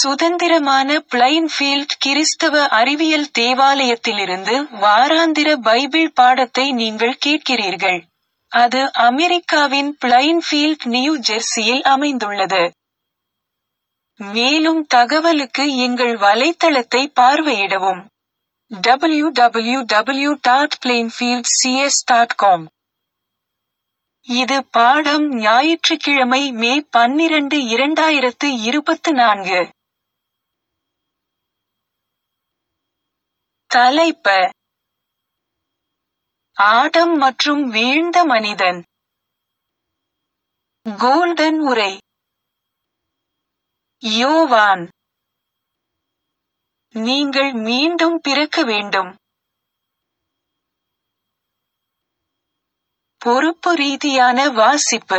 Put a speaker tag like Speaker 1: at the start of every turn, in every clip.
Speaker 1: சுதந்திரமான பிளைன்ஃபீல்ட் கிறிஸ்தவ அறிவியல் தேவாலயத்திலிருந்து வாராந்திர பைபிள் பாடத்தை நீங்கள் கேட்கிறீர்கள். அது அமெரிக்காவின் பிளைன்ஃபீல்ட், நியூ ஜெர்சியில் அமைந்துள்ளது. மேலும் தகவலுக்கு எங்கள் வலைத்தளத்தை பார்வையிடவும். www.plainfieldcs.com. இது பாடம் ஞாயிற்றுக்கிழமை மே 12, 2024. தலைப்பு: ஆடம் மற்றும் வீழ்ந்த மனிதன். கோல்டன் உரை. யோவான்: நீங்கள் மீண்டும் பிறக்க வேண்டும். பொறுப்பு ரீதியான வாசிப்பு.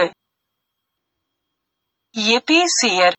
Speaker 1: எபேசியர்: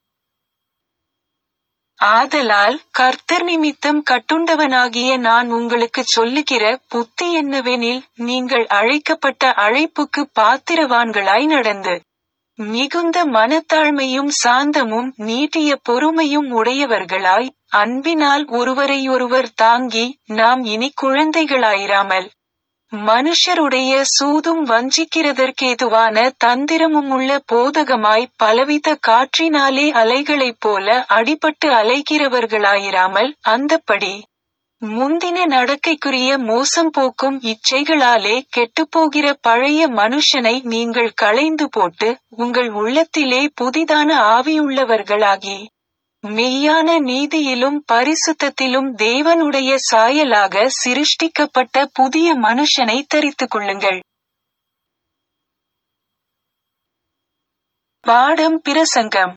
Speaker 1: ஆதலால் கர்த்தர் நிமித்தம் கட்டுண்டவனாகிய நான் உங்களுக்குச் சொல்லுகிற புத்தி என்னவெனில், நீங்கள் அழைக்கப்பட்ட அழைப்புக்கு பாத்திரவான்களாய் நடந்து, மிகுந்த மனத்தாழ்மையும் சாந்தமும் நீட்டிய பொறுமையும் உடையவர்களாய், அன்பினால் ஒருவரையொருவர் தாங்கி, நாம் இனி குழந்தைகளாயிராமல், மனுஷருடைய சூதும் வஞ்சிக்கிறதற்கேதுவான தந்திரமுமுள்ள போதகமாய் பலவித காற்றினாலே அலைகளைப் போல அடிபட்டு அலைகிறவர்களாயிராமல், அந்தப்படி முந்தின நடக்கைக்குரிய மோசம் போக்கும் இச்சைகளாலே கெட்டுப்போகிற பழைய மனுஷனை நீங்கள் களைந்து போட்டு, உங்கள் உள்ளத்திலே புதிதான ஆவியுள்ளவர்களாகி, மெய்யான நீதியிலும் பரிசுத்தத்திலும் தேவனுடைய சாயலாக சிருஷ்டிக்கப்பட்ட புதிய மனுஷனை தரித்துக்கொள்ளுங்கள். பாடம் பிரசங்கம்.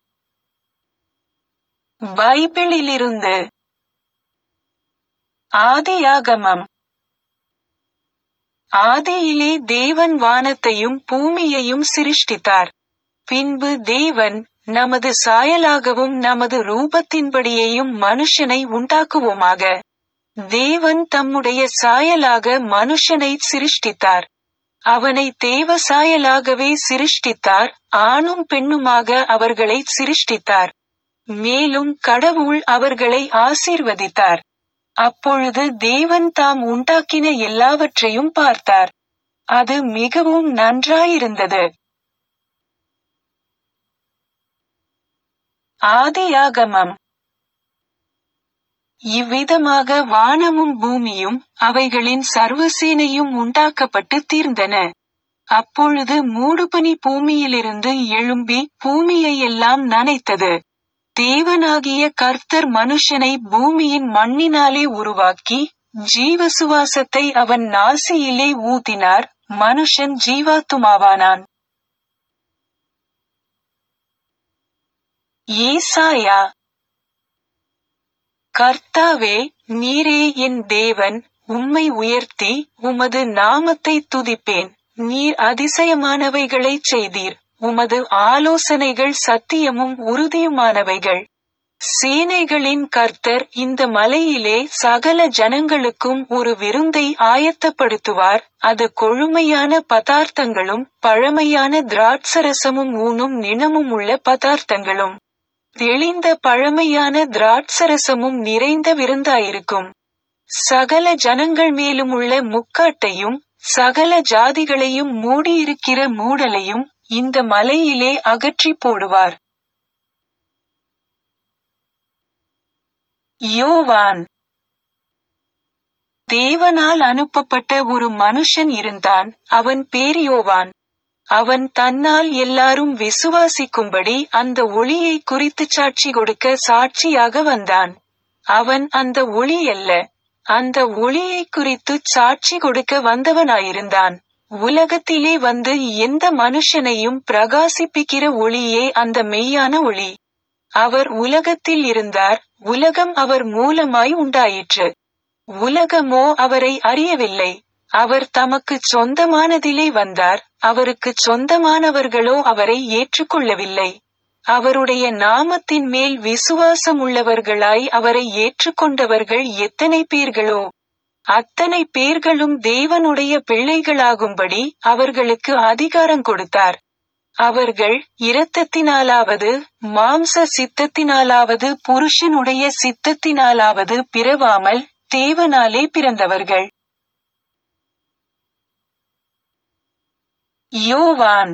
Speaker 1: பைபிளிலிருந்து. ஆதியாகமம். ஆதியிலே தேவன் வானத்தையும் பூமியையும் சிருஷ்டித்தார். பின்பு தேவன், நமது சாயலாகவும் நமது ரூபத்தின்படியேயும் மனுஷனை உண்டாக்குவோமாக. தேவன் தம்முடைய சாயலாக மனுஷனை சிருஷ்டித்தார். அவனை தேவ சாயலாகவே சிருஷ்டித்தார், ஆணும் பெண்ணுமாக அவர்களை சிருஷ்டித்தார். மேலும் கடவுள் அவர்களை ஆசீர்வதித்தார். அப்பொழுது தேவன் தாம் உண்டாக்கின எல்லாவற்றையும் பார்த்தார். அது மிகவும் நன்றாயிருந்தது. ஆதியாகமம். இவ்விதமாக வானமும் பூமியும் அவைகளின் சர்வசேனையும் உண்டாக்கப்பட்டு தீர்ந்தன. அப்பொழுது மூடுபனி பூமியிலிருந்து எழும்பி பூமியையெல்லாம் நனைத்தது. தேவனாகிய கர்த்தர் மனுஷனை பூமியின் மண்ணினாலே உருவாக்கி, ஜீவசுவாசத்தை அவன் நாசியிலே ஊதினார், மனுஷன் ஜீவாத்துமாவானான். ஏசாயா. கர்த்தாவே, நீரே என் தேவன், உம்மை உயர்த்தி, உமது நாமத்தை துதிப்பேன். நீர் அதிசயமானவைகளைச் செய்தீர். உமது ஆலோசனைகள் சத்தியமும் உறுதியுமானவைகள். சேனைகளின் கர்த்தர் இந்த மலையிலே சகல ஜனங்களுக்கும் ஒரு விருந்தை ஆயத்தப்படுத்துவார். அது கொழுமையான பதார்த்தங்களும் பழமையான திராட்சரசமும் ஊனும் நிணமும் உள்ள பதார்த்தங்களும் தெளிந்த பழமையான திராட்சரசமும் நிறைந்த விருந்தாயிருக்கும். சகல ஜனங்கள் மேலும் உள்ள முக்காட்டையும் சகல ஜாதிகளையும் மூடியிருக்கிற மூடலையும் இந்த மலையிலே அகற்றி போடுவார். யோவான். தேவனால் அனுப்பப்பட்ட ஒரு மனுஷன் இருந்தான், அவன் பேர் யோவான். அவன் தன்னால் எல்லாரும் விசுவாசிக்கும்படி அந்த ஒளியை குறித்துச் சாட்சி கொடுக்க சாட்சியாக வந்தான். அவன் அந்த ஒளி அல்ல, அந்த ஒளியை குறித்துச் சாட்சி கொடுக்க வந்தவனாயிருந்தான். உலகத்திலே வந்து எந்த மனுஷனையும் பிரகாசிப்பிக்கிற ஒளியே அந்த மெய்யான ஒளி. அவர் உலகத்தில் இருந்தார், உலகம் அவர் மூலமாய் உண்டாயிற்று. உலகமோ அவரை அறியவில்லை. அவர் தமக்குச் சொந்தமானதிலே வந்தார், அவருக்குச் சொந்தமானவர்களோ அவரை ஏற்றுக்கொள்ளவில்லை. அவருடைய நாமத்தின் மேல் விசுவாசம் உள்ளவர்களாய் அவரை ஏற்றுக்கொண்டவர்கள் எத்தனை பேர்களோ, அத்தனை பேர்களும் தேவனுடைய பிள்ளைகளாகும்படி அவர்களுக்கு அதிகாரம் கொடுத்தார். அவர்கள் இரத்தத்தினாலாவது மாம்ச சித்தத்தினாலாவது புருஷனுடைய சித்தத்தினாலாவது பிறவாமல் தேவனாலே பிறந்தவர்கள். யோவான்.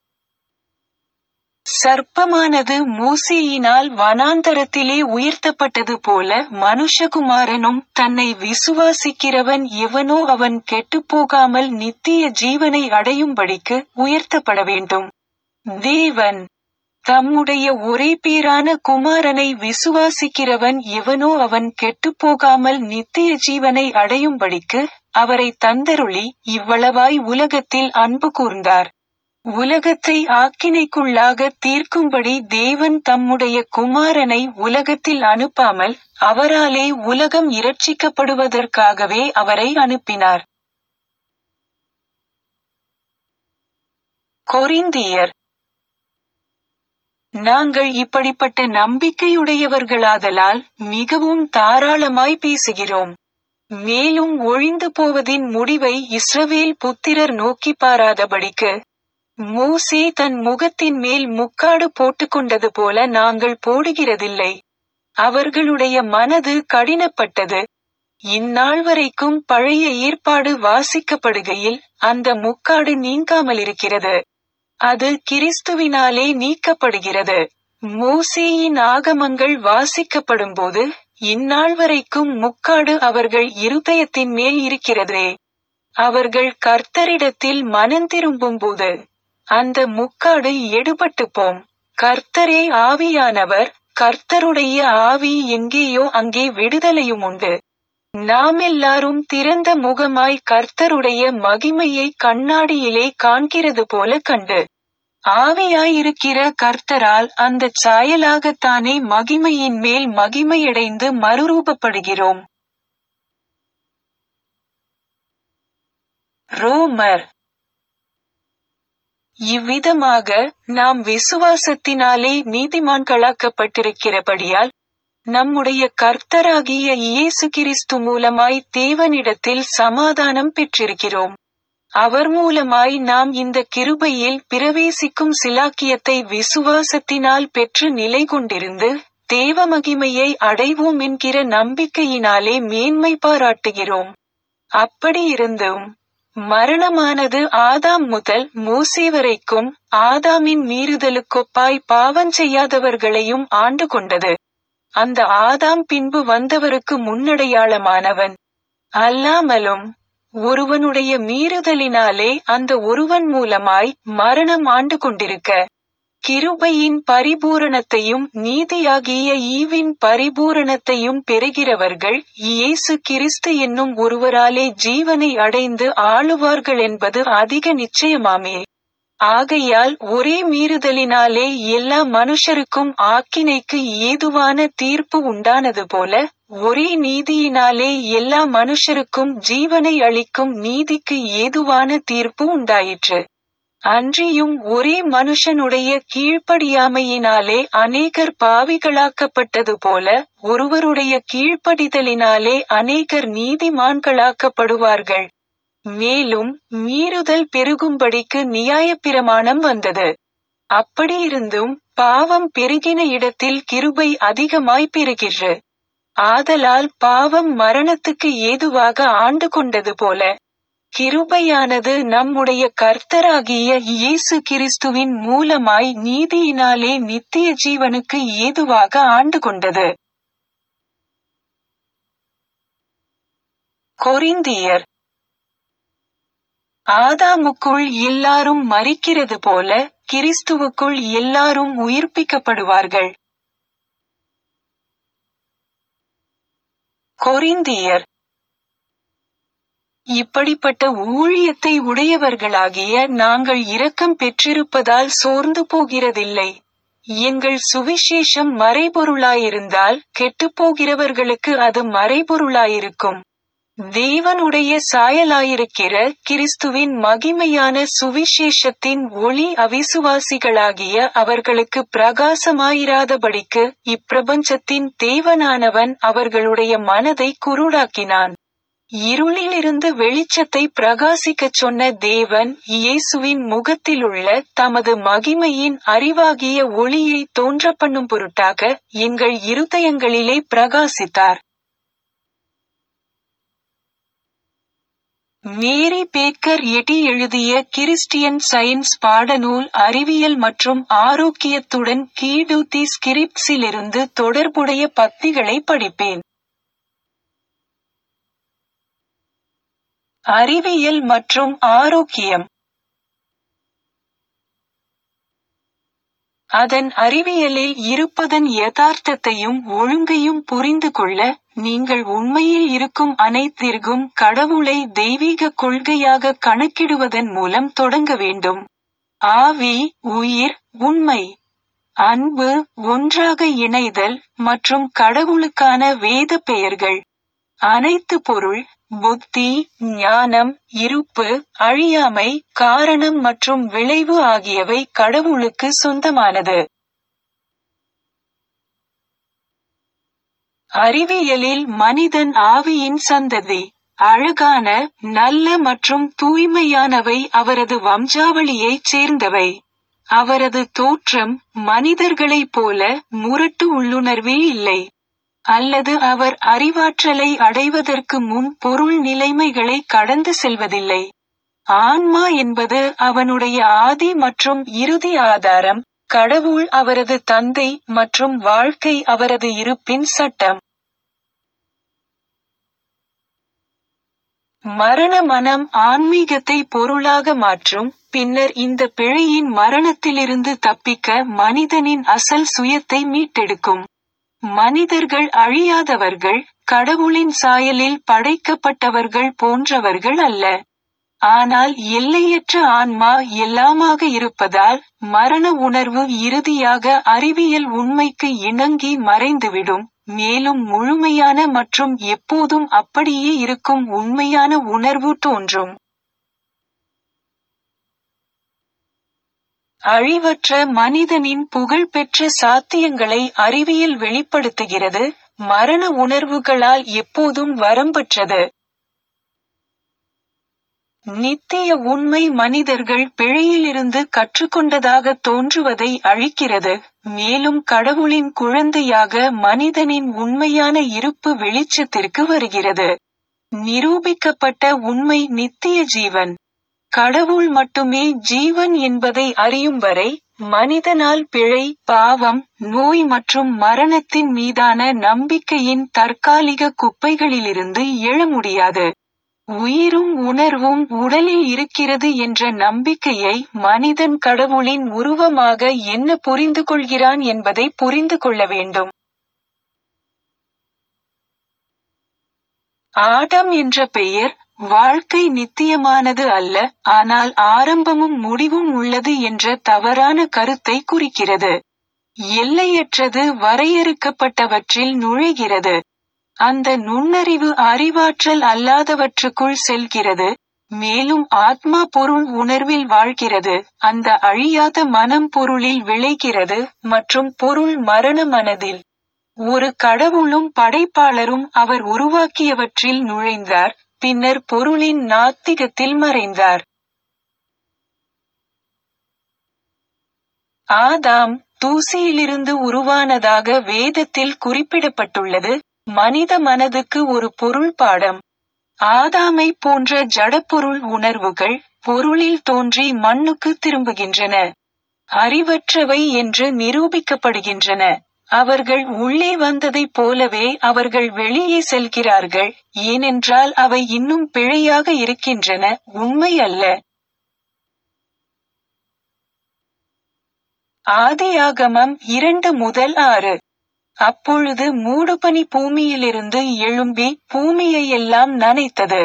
Speaker 1: சர்ப்பமானது மோசேயினால் வனாந்தரத்திலே உயர்த்தப்பட்டது போல மனுஷகுமாரனும் தன்னை விசுவாசிக்கிறவன் எவனோ அவன் கெட்டுப்போகாமல் நித்திய ஜீவனை அடையும்படிக்கு உயர்த்தப்பட வேண்டும். தேவன் தம்முடைய ஒரே பேரான குமாரனை விசுவாசிக்கிறவன் எவனோ அவன் கெட்டுப்போகாமல் நித்திய ஜீவனை அடையும்படிக்கு அவரை தந்தருளி இவ்வளவாய் உலகத்தில் அன்பு கூர்ந்தார். உலகத்தை ஆக்கினைக்குள்ளாக தீர்க்கும்படி தேவன் தம்முடைய குமாரனை உலகத்தில் அனுப்பாமல் அவராலே உலகம் இரட்சிக்கப்படுவதற்காகவே அவரை அனுப்பினார். கொரிந்தியர். நாங்கள் இப்படிப்பட்ட நம்பிக்கையுடையவர்களாதலால் மிகவும் தாராளமாய் பேசுகிறோம். மேலும் ஒழிந்து போவதின் முடிவை இஸ்ரவேல் புத்திரர் நோக்கி பாராதபடிக்கு மோசே தன் முகத்தின் மேல் முக்காடு போட்டுக்கொண்டது போல நாங்கள் போடுகிறதில்லை. அவர்களுடைய மனது கடினப்பட்டது. இந்நாள் வரைக்கும் பழைய ஏற்பாடு வாசிக்கப்படுகையில் அந்த முக்காடு நீங்காமலிருக்கிறது. அது கிறிஸ்துவினாலே நீக்கப்படுகிறது. மோசேயின் ஆகமங்கள் வாசிக்கப்படும்போது இந்நாள் வரைக்கும் முக்காடு அவர்கள் இருதயத்தின் மேல் இருக்கிறதே. அவர்கள் கர்த்தரிடத்தில் மனந்திரும்பும்போது அந்த முக்காடு எடுபட்டு போம். கர்த்தரே ஆவியானவர். கர்த்தருடைய ஆவி எங்கேயோ அங்கே விடுதலையும் உண்டு. நாமெல்லாரும் திறந்த முகமாய் கர்த்தருடைய மகிமையை கண்ணாடியிலே காண்கிறது போல கண்டு ஆவியாயிருக்கிற கர்த்தரால் அந்த சாயலாகத்தானே மகிமையின் மேல் மகிமையடைந்து மறுரூபப்படுகிறோம். ரோமர். இவ்விதமாக நாம் விசுவாசத்தினாலே நீதிமான்களாக்கப்பட்டிருக்கிறபடியால் நம்முடைய கர்த்தராகிய இயேசு கிறிஸ்து மூலமாய் தேவனிடத்தில் சமாதானம் பெற்றிருக்கிறோம். அவர் மூலமாய் நாம் இந்த கிருபையில் பிரவேசிக்கும் சிலாக்கியத்தை விசுவாசத்தினால் பெற்று நிலை கொண்டிருந்து தேவ மகிமையை அடைவோம் என்கிற நம்பிக்கையினாலே மேன்மை பாராட்டுகிறோம். அப்படியிருந்தும் மரணமானது ஆதாம் முதல் மோசே வரைக்கும் ஆதாமின் மீறுதலுக்கொப்பாய் பாவம் செய்யாதவர்களையும் ஆண்டு கொண்டது. அந்த ஆதாம் பின்பு வந்தவருக்கு முன்னடையாளமானவன் அல்லாமலும் ஒருவனுடைய மீறுதலினாலே அந்த ஒருவன் மூலமாய் மரணம் ஆண்டு கொண்டிருக்க கிருபையின் பரிபூரணத்தையும் நீதியாகிய ஈவின் பரிபூரணத்தையும் பெறுகிறவர்கள் இயேசு கிறிஸ்து என்னும் ஒருவராலே ஜீவனை அடைந்து ஆளுவார்கள் என்பது அதிக நிச்சயமாமே. ஆகையால் ஒரே மீறுதலினாலே எல்லா மனுஷருக்கும் ஆக்கினைக்கு ஏதுவான தீர்ப்பு உண்டானது போல ஒரே நீதியினாலே எல்லா மனுஷருக்கும் ஜீவனை அளிக்கும் நீதிக்கு ஏதுவான தீர்ப்பு உண்டாயிற்று. அன்றியும் ஒரே மனுஷனுடைய கீழ்ப்படியாமையினாலே அநேகர் பாவிகளாக்கப்பட்டது போல ஒருவருடைய கீழ்ப்படிதலினாலே அநேகர் நீதிமான்களாக்கப்படுவார்கள். மேலும் மீறுதல் பெருகும்படிக்கு நியாயப்பிரமாணம் வந்தது. அப்படியிருந்தும் பாவம் பெருகின இடத்தில் கிருபை அதிகமாய் பெருகிறது. ஆதலால் பாவம் மரணத்துக்கு ஏதுவாக ஆண்டு கொண்டது போல கிருபையானது நம்முடைய கர்த்தராகிய இயேசு கிறிஸ்துவின் மூலமாய் நீதியினாலே நித்திய ஜீவனுக்கு ஏதுவாக ஆண்டு கொண்டது. கொரிந்தியர். ஆதாமுக்குள் எல்லாரும் மரிக்கிறது போல கிறிஸ்துவுக்குள் எல்லாரும் உயிர்ப்பிக்கப்படுவார்கள். கொரிந்தியர். இப்படிப்பட்ட ஊழியத்தை உடையவர்களாகிய நாங்கள் இரக்கம் பெற்றிருப்பதால் சோர்ந்து போகிறதில்லை. எங்கள் சுவிசேஷம் மறைபொருளாயிருந்தால் கெட்டுப்போகிறவர்களுக்கு அது மறைபொருளாயிருக்கும். தேவனுடைய சாயலாயிருக்கிற கிறிஸ்துவின் மகிமையான சுவிசேஷத்தின் ஒளி அவிசுவாசிகளாகிய அவர்களுக்கு பிரகாசமாயிராதபடிக்கு இப்பிரபஞ்சத்தின் தேவனானவன் அவர்களுடைய மனதை குருடாக்கினான். இருளிலிருந்து வெளிச்சத்தை பிரகாசிக்கச் சொன்ன தேவன் இயேசுவின் முகத்திலுள்ள தமது மகிமையின் அறிவாகிய ஒளியை தோன்றப்பண்ணும் பொருட்டாக எங்கள் இருதயங்களிலே பிரகாசித்தார். மேரி பேக்கர் எட்டி எழுதிய கிறிஸ்டியன் சயின்ஸ் பாடநூல் அறிவியல் மற்றும் ஆரோக்கியத்துடன் கீடூத்தி ஸ்கிரிப்ட்ஸிலிருந்து தொடர்புடைய பத்திகளை படிப்பேன். அறிவியல் மற்றும் ஆரோக்கியம். அதன் அறிவியலில் இருப்பதன் யதார்த்தத்தையும் ஒழுங்கையும் புரிந்து கொள்ள, நீங்கள் உண்மையில் இருக்கும் அனைத்திற்கும் கடவுளை தெய்வீக கொள்கையாக கணக்கிடுவதன் மூலம் தொடங்க வேண்டும். ஆவி, உயிர், உண்மை, அன்பு, ஒன்றாக இணைதல், மற்றும் கடவுளுக்கான வேத பெயர்கள். அனைத்து பொருள், புத்தி, ஞானம், இருப்பு, அழியாமை, காரணம் மற்றும் விளைவு ஆகியவை கடவுளுக்கு சொந்தமானது. அறிவியலில் மனிதன் ஆவியின் சந்ததி. அழகான, நல்ல மற்றும் தூய்மையானவை அவரது வம்சாவளியைச் சேர்ந்தவை. அவரது தோற்றம் மனிதர்களைப் போல முரட்டு உள்ளுணர்வே இல்லை. அல்லது அவர் அறிவாற்றலை அடைவதற்கு முன் பொருள் நிலைமைகளை கடந்து செல்வதில்லை. ஆன்மா என்பது அவனுடைய ஆதி மற்றும் இறுதி ஆதாரம். கடவுள் அவரது தந்தை மற்றும் வாழ்க்கை அவரது இருப்பின் சட்டம். மரண மனம் ஆன்மீகத்தை பொருளாக மாற்றும், பின்னர் இந்த பிழையின் மரணத்திலிருந்து தப்பிக்க மனிதனின் அசல் சுயத்தை மீட்டெடுக்கும். மனிதர்கள் அழியாதவர்கள், கடவுளின் சாயலில் படைக்கப்பட்டவர்கள் போன்றவர்கள் அல்ல. ஆனால் எல்லையற்ற ஆன்மா எல்லாமாக இருப்பதால், மரண உணர்வு இறுதியாக அறிவியல் உண்மைக்கு இணங்கி மறைந்துவிடும், மேலும் முழுமையான மற்றும் எப்போதும் அப்படியே இருக்கும் உண்மையான உணர்வு தோன்றும். அழிவற்ற மனிதனின் புகழ்பெற்ற சாத்தியங்களை அறிவியல் வெளிப்படுத்துகிறது, மரண உணர்வுகளால் எப்போதும் வரம்பற்றது. நித்திய உண்மை மனிதர்கள் பிழையிலிருந்து கற்றுக்கொண்டதாக தோன்றுவதை அழிக்கிறது, மேலும் கடவுளின் குழந்தையாக மனிதனின் உண்மையான இருப்பு வெளிச்சத்திற்கு வருகிறது. நிரூபிக்கப்பட்ட உண்மை நித்திய ஜீவன். கடவுள் மட்டுமே ஜீவன் என்பதை அறியும் வரை, மனிதனால் பிழை, பாவம், நோய் மற்றும் மரணத்தின் மீதான நம்பிக்கையின் தற்காலிக குப்பைகளிலிருந்து எழ முடியாது. உயிரும் உணர்வும் உடலில் இருக்கிறது என்ற நம்பிக்கையை மனிதன் கடவுளின் உருவமாக என்ன புரிந்து கொள்கிறான் என்பதை புரிந்து கொள்ள வேண்டும். ஆடம் என்ற பெயர், வாழ்க்கை நித்தியமானது அல்ல, ஆனால் ஆரம்பமும் முடிவும் உள்ளது என்ற தவறான கருத்தை குறிக்கிறது. எல்லையற்றது வரையறுக்கப்பட்டவற்றில் நுழைகிறது. அந்த நுண்ணறிவு அறிவாற்றல் அல்லாதவற்றுக்குள் செல்கிறது, மேலும் ஆத்மா பொருள் உணர்வில் வாழ்கிறது, அந்த அழியாத மனம் பொருளில் விளைகிறது, மற்றும் பொருள் மரண மனதில். ஒரு கடவுளும் படைப்பாளரும் அவர் உருவாக்கியவற்றில் நுழைந்தார், பின்னர் பொருளின் நாத்திகத்தில் மறைந்தார். ஆதாம் தூசியிலிருந்து உருவானதாக வேதத்தில் குறிப்பிடப்பட்டுள்ளது. மனித மனதுக்கு ஒரு பொருள் பாடம். ஆதாமை போன்ற ஜடப்பொருள் உணர்வுகள் பொருளில் தோன்றி மண்ணுக்கு திரும்புகின்றன. அறிவற்றவை என்று நிரூபிக்கப்படுகின்றன. அவர்கள் உள்ளே வந்ததைப் போலவே அவர்கள் வெளியே செல்கிறார்கள், ஏனென்றால் அவை இன்னும் பிழையாக இருக்கின்றன, உண்மை அல்ல. ஆதியாகமம் 2:6. அப்பொழுது மூடுபனி பூமியிலிருந்து எழும்பி பூமியையெல்லாம் நனைத்தது.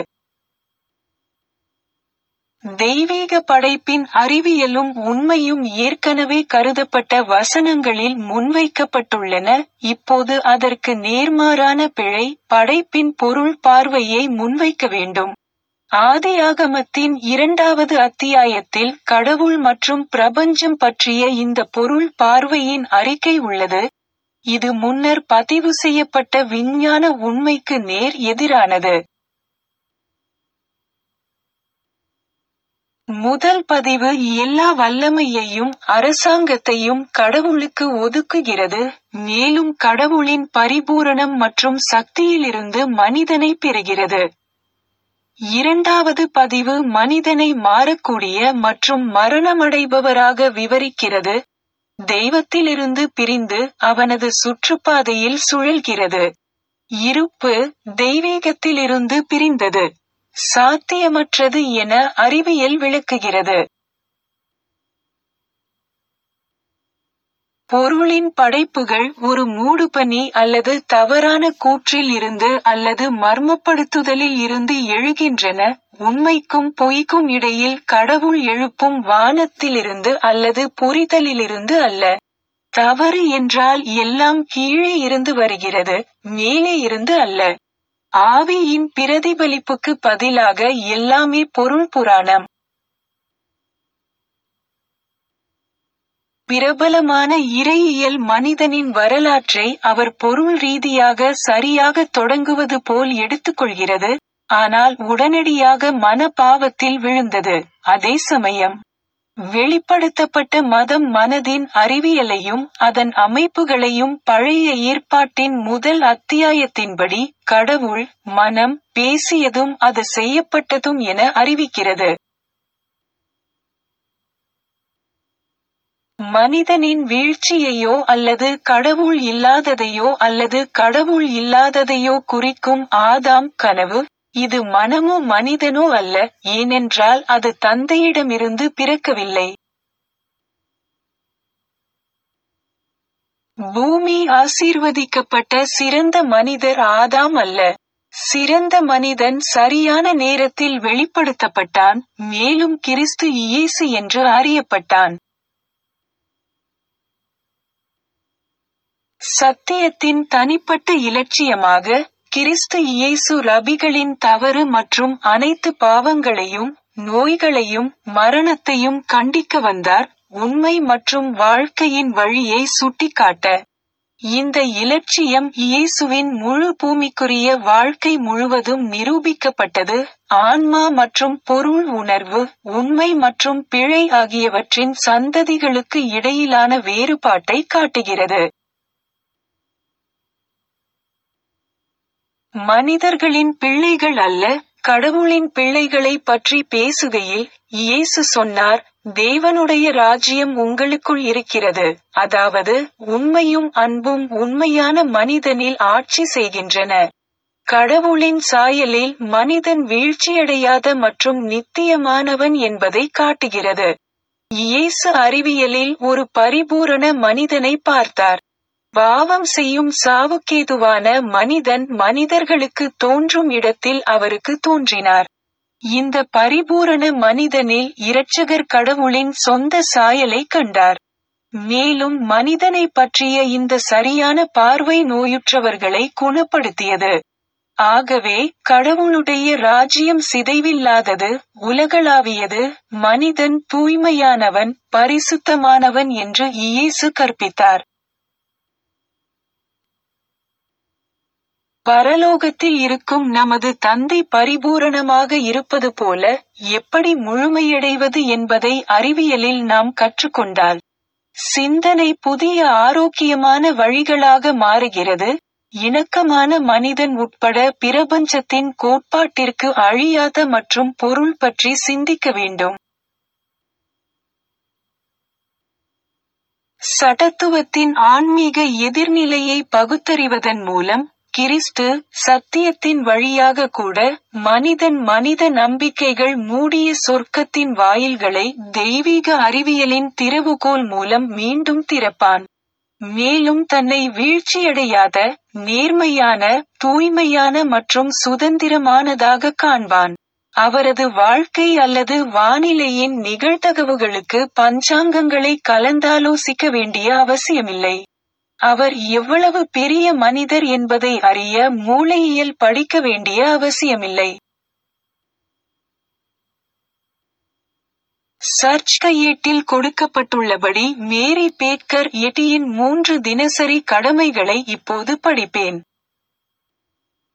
Speaker 1: தெய்வீக படைப்பின் அறிவியலும் உண்மையும் ஏற்கனவே கருதப்பட்ட வசனங்களில் முன்வைக்கப்பட்டுள்ளன. இப்போது அதற்கு நேர்மாறான பிழை, படைப்பின் பொருள் பார்வையை முன்வைக்க வேண்டும். ஆதியாகமத்தின் 2வது அத்தியாயத்தில் கடவுள் மற்றும் பிரபஞ்சம் பற்றிய இந்த பொருள் பார்வையின் அறிக்கை உள்ளது. இது முன்னர் பதிவு செய்யப்பட்ட விஞ்ஞான உண்மைக்கு நேர் எதிரானது. முதல் பதிவு எல்லா வல்லமையையும் அரசாங்கத்தையும் கடவுளுக்கு ஒதுக்குகிறது, மேலும் கடவுளின் பரிபூரணம் மற்றும் சக்தியிலிருந்து மனிதனை பெறுகிறது. இரண்டாவது பதிவு மனிதனை மாறக்கூடிய மற்றும் மரணமடைபவராக விவரிக்கிறது, தெய்வத்திலிருந்து பிரிந்து அவனது சுற்றுப்பாதையில் சுழல்கிறது. இருப்பு தெய்வீகத்திலிருந்து பிரிந்தது, சாத்தியமற்றது என அறிவியல் விளக்குகிறது. பொருளின் படைப்புகள் ஒரு மூடுபனி அல்லது தவறான கூற்றில் இருந்து அல்லது மர்மப்படுத்துதலில் இருந்து எழுகின்றன, உண்மைக்கும் பொய்க்கும் இடையில் கடவுள் எழுப்பும் வானத்திலிருந்து அல்லது புரிதலிலிருந்து அல்ல. தவறு என்றால் எல்லாம் கீழே இருந்து வருகிறது, மேலே இருந்து அல்ல. ஆவியின் பிரதிபலிப்புக்கு பதிலாக எல்லாமே பொருள் புராணம். பிரபலமான இறையியல் மனிதனின் வரலாற்றை அவர் பொருள் ரீதியாக சரியாக தொடங்குவது போல் எடுத்துக்கொள்கிறது, ஆனால் உடனடியாக மன பாவத்தில் விழுந்தது. அதே சமயம் வெளிப்படுத்தப்பட்ட மதம் மனதின் அறிவியலையும் அதன் அமைப்புகளையும் பழைய ஏற்பாட்டின் முதல் அத்தியாயத்தின்படி கடவுள் மனம் பேசியதும் அது செய்யப்பட்டதும் என அறிவிக்கிறது. மனிதனின் வீழ்ச்சியையோ அல்லது கடவுள் இல்லாததையோ அல்லது கடவுள் இல்லாததையோ குறிக்கும் ஆதாம் கனவு, இது மனமோ மனிதனோ அல்ல, ஏனென்றால் அது தந்தையிடமிருந்து பிறக்கவில்லை. பூமி ஆசீர்வதிக்கப்பட்ட சிறந்த மனிதர் ஆதாம் அல்ல. சிறந்த மனிதன் சரியான நேரத்தில் வெளிப்படுத்தப்பட்டான், மேலும் கிறிஸ்து இயேசு என்று அறியப்பட்டான். சத்தியத்தின் தனிப்பட்ட இலட்சியமாக கிறிஸ்து இயேசு ரபிகளின் தவறு மற்றும் அனைத்து பாவங்களையும், நோய்களையும், மரணத்தையும் கண்டிக்க வந்தார், உண்மை மற்றும் வாழ்க்கையின் வழியை சுட்டிக்காட்ட. இந்த இலட்சியம் இயேசுவின் முழு பூமிக்குரிய வாழ்க்கை முழுவதும் நிரூபிக்கப்பட்டது, ஆன்மா மற்றும் பொருள், உணர்வு, உண்மை மற்றும் பிழை ஆகியவற்றின் சந்ததிகளுக்கு இடையிலான வேறுபாட்டை காட்டுகிறது. மனிதர்களின் பிள்ளைகள் அல்ல, கடவுளின் பிள்ளைகளை பற்றி பேசுகையில் இயேசு சொன்னார், தேவனுடைய ராஜ்யம் உங்களுக்குள் இருக்கிறது, அதாவது உண்மையும் அன்பும் உண்மையான மனிதனில் ஆட்சி செய்கின்றன. கடவுளின் சாயலில் மனிதன் வீழ்ச்சியடையாத மற்றும் நித்தியமானவன் என்பதை காட்டுகிறது. இயேசு அறிவியலில் ஒரு பரிபூரண மனிதனை பார்த்தார். பாவம் செய்யும் சாவுக்கேதுவான மனிதன் மனிதர்களுக்கு தோன்றும் இடத்தில் அவருக்கு தோன்றினார். இந்த பரிபூரண மனிதனில் இரட்சகர் கடவுளின் சொந்த சாயலை கண்டார். மேலும் மனிதனை பற்றிய இந்த சரியான பார்வை நோயுற்றவர்களை குணப்படுத்தியது. ஆகவே கடவுளுடைய ராஜ்யம் சிதைவில்லாதது, உலகளாவியது, மனிதன் தூய்மையானவன், பரிசுத்தமானவன் என்று இயேசு கற்பித்தார். பரலோகத்தில் இருக்கும் நமது தந்தை பரிபூரணமாக இருப்பது போல எப்படி முழுமையடைவது என்பதை அறிவியலில் நாம் கற்றுக்கொண்டால், சிந்தனை புதிய ஆரோக்கியமான வழிகளாக மாறுகிறது. இணக்கமான மனிதன் உட்பட பிரபஞ்சத்தின் கோட்பாட்டிற்கு அழியாத மற்றும் பொருள் பற்றி சிந்திக்க வேண்டும். சடத்துவத்தின் ஆன்மீக எதிர்நிலையை பகுத்தறிவதன் மூலம் கிறிஸ்து சத்தியத்தின் வழியாக கூட மனித நம்பிக்கைகள் மூடிய சொர்க்கத்தின் வாயில்களை தெய்வீக அறிவியலின் திறவுகோல் மூலம் மீண்டும் திறப்பான். மேலும் தன்னை வீழ்ச்சியடையாத, நேர்மையான, தூய்மையான மற்றும் சுதந்திரமானதாக காண்பான். அவரது வாழ்க்கை அல்லது வானிலையின் நிகழ்தகவுகளுக்கு பஞ்சாங்கங்களை கலந்தாலோசிக்க வேண்டிய அவசியமில்லை. அவர் எவ்வளவு பெரிய மனிதர் என்பதை அறிய மூளையியல் படிக்க வேண்டிய அவசியமில்லை. சர்ச் கையேட்டில் கொடுக்கப்பட்டுள்ளபடி மேரி பேக்கர் எட்டியின் 3 தினசரி கடமைகளை இப்போது படிப்பேன்.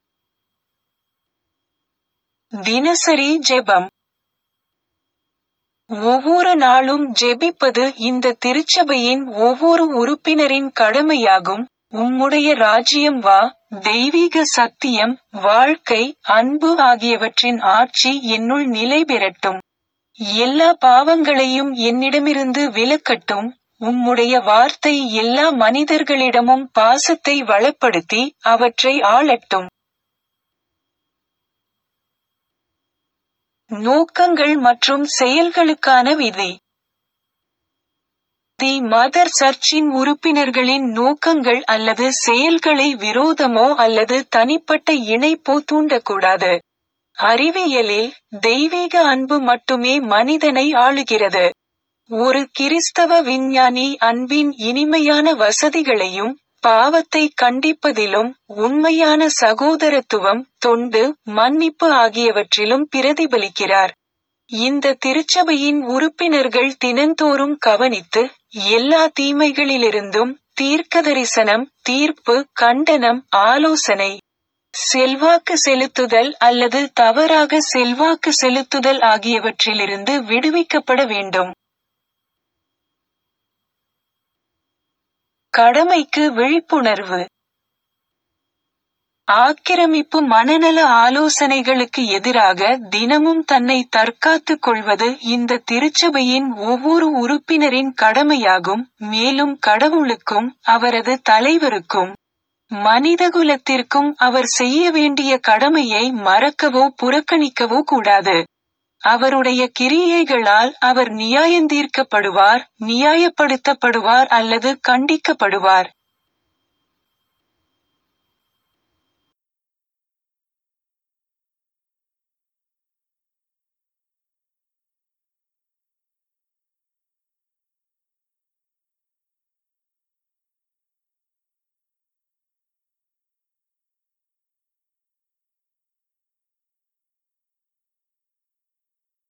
Speaker 1: தினசரி ஜெபம். ஒவ்வொரு நாளும் ஜெபிப்பது இந்த திருச்சபையின் ஒவ்வொரு உறுப்பினரின் கடமையாகும். உம்முடைய ராஜ்யம் வா, தெய்வீக சத்தியம், வாழ்க்கை, அன்பு ஆகியவற்றின் ஆட்சி என்னுள் நிலை பெறட்டும். எல்லா பாவங்களையும் என்னிடமிருந்து விலக்கட்டும். உம்முடைய வார்த்தை எல்லா மனிதர்களிடமும் பாசத்தை வளப்படுத்தி அவற்றை ஆளட்டும். நோக்கங்கள் மற்றும் செயல்களுக்கான விதி. தி மதர் சர்ச்சின் உறுப்பினர்களின் நோக்கங்கள் அல்லது செயல்களை விரோதமோ அல்லது தனிப்பட்ட இணைப்போ தூண்டக்கூடாது. அறிவியலில், தெய்வீக அன்பு மட்டுமே மனிதனை ஆளுகிறது. ஒரு கிறிஸ்தவ விஞ்ஞானி அன்பின் இனிமையான வசதிகளையும், பாவத்தை கண்டிப்பதிலும், உண்மையான சகோதரத்துவம், தொண்டு, மன்னிப்பு ஆகியவற்றிலும் பிரதிபலிக்கிறார். இந்த திருச்சபையின் உறுப்பினர்கள் தினந்தோறும் கவனித்து, எல்லா தீமைகளிலிருந்தும், தீர்க்கதரிசனம், தீர்ப்பு, கண்டனம், ஆலோசனை, செல்வாக்கு செலுத்துதல் அல்லது தவறாக செல்வாக்கு செலுத்துதல் ஆகியவற்றிலிருந்து விடுவிக்கப்பட வேண்டும். கடமைக்கு விழிப்புணர்வு. ஆக்கிரமிப்பு மனநல ஆலோசனைகளுக்கு எதிராக தினமும் தன்னை தற்காத்துக் கொள்வது இந்த திருச்சபையின் ஒவ்வொரு உறுப்பினரின் கடமையாகும். மேலும் கடவுளுக்கும், அவரது தலைவருக்கும், மனிதகுலத்திற்கும் அவர் செய்ய வேண்டிய கடமையை மறக்கவோ புறக்கணிக்கவோ கூடாது. அவருடைய கிரியைகளால் அவர் நியாயந்தீர்க்கப்படுவார், நியாயப்படுத்தப்படுவார் அல்லது கண்டிக்கப்படுவார்.